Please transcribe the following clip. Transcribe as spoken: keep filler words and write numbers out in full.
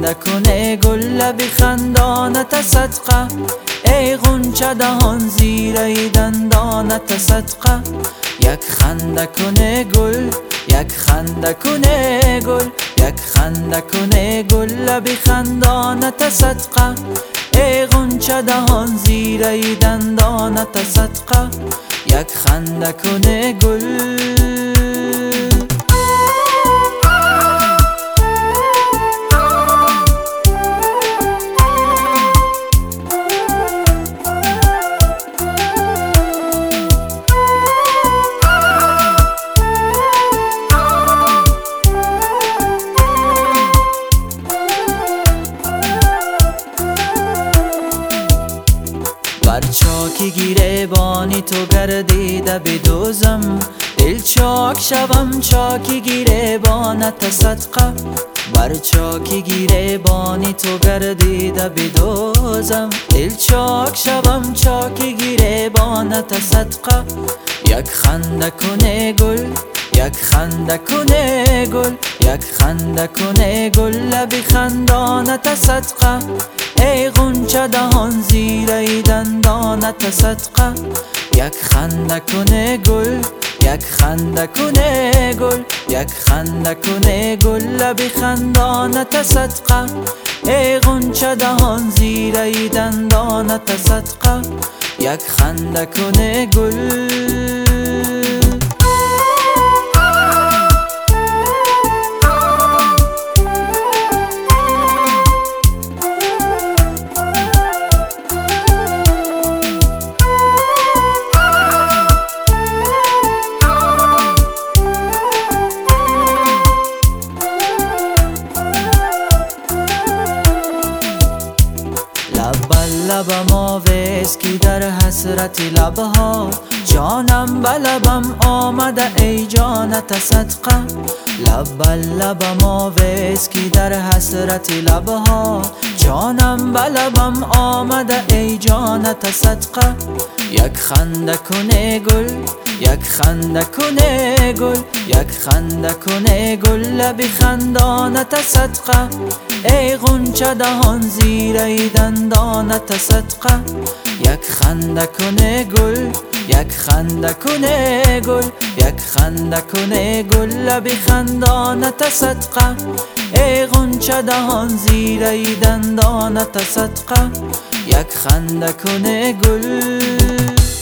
خندکن گل لبی خندانت صدقه، ای غنچه دهان زیر دندانت صدقه. یک خنده کنه گل، یک خنده کنه گل، یک خنده کنه گل لبی خندانت صدقه، ای غنچه دهان زیر دندانت صدقه. یک خنده کنه گل. بر چاکی گیره بانی تو گردیده بدوزم، دل چاک شوم چاکی گیره بانت صدقه. بر چاکی گیره بانی تو گردیده بدوزم، دل چاک شوم چاکی گیره بانت صدقه. یک خنده کنه گل، یک خنده کنه گل، یک خنده کنه گل لبی خندانت صدقه، ای غنچه دهان زیر دندانت صدقه. یک خنده کنه گل، یک خنده کنه گل، یک خنده کنه گل لبی خندانت صدقه، ای غنچه دهان زیر دندانت صدقه. یک خنده کنه گل. لبم آویز کی در حسرت لبها، جانم به لبم آمده ای جانت صدقه. لب لبم آویز کی در حسرت لبها، جانم به لبم آمده ای جانت صدقه. یک خنده کنه گل، یک خنده کنه گل، یک خنده کنه گل لبی خندانت صدقه، ای غنچه دهان زیر دندانت صدقه. یک خنده کنه گل، یک خنده کنه گل، یک خنده کنه گل لبی خندانت صدقه، ای غنچه دهان زیر دندانت صدقه. یک خنده کنه گل.